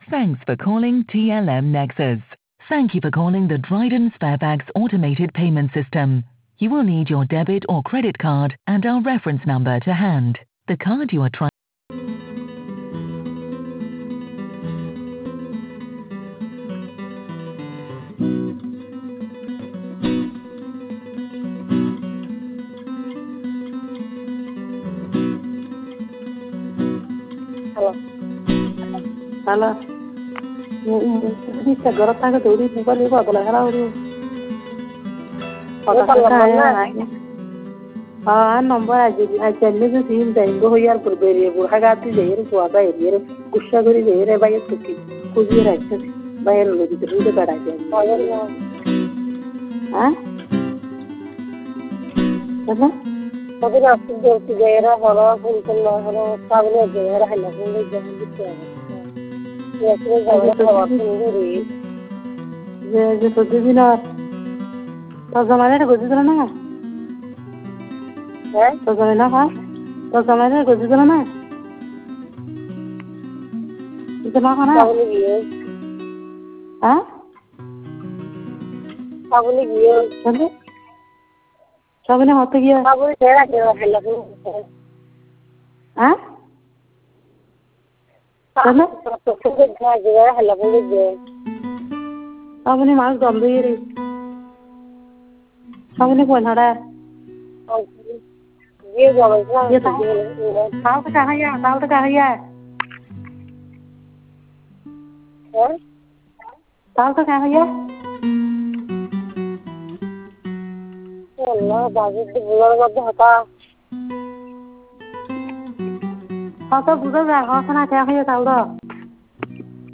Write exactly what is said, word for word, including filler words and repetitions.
Thanks for calling T L M Nexus. Thank you for calling the Dryden Sparebags automated payment system. You will need your debit or credit card and our reference number to hand. The card you are trying Halo. Ini segera tangga duri bukan ibu adalah hara uru. Pada kaya. Ah, nomor aja aja ni tu sih dah ibu hoyar berberi ibu hagati jahir suara jahir kusya duri jahir bayar tuki kujir aja bayar lebih dulu deh pada aja. Ah? Apa? Tapi nak tu jahir hara pun kalau hara sabun jahir hanya pun jahir gitu. Ya, saya jawab jawab sendiri. Ya, jadi tu bina. Tak zaman ada kerja tu mana? Eh? Tak zaman apa? Tak zaman ada kerja tu mana? Itu mana kan? Sabun dia. Ah? Sabun dia. Sabun? Sabun yang hotu dia. Sabun saya ada hela pun. Ah? Sana? Sudah kerja hela pun je. Sabun ni mas gambar ini. Sabun ni pun ada. Dia gambar sana. Dia tahu. Tahu tu kah ya? Tahu tu kah ya? Eh? Tahu tu kah ya? Allah, bagus tu bulan apa hata? Hata bulan dah. Hata nak kah ya tahu dah?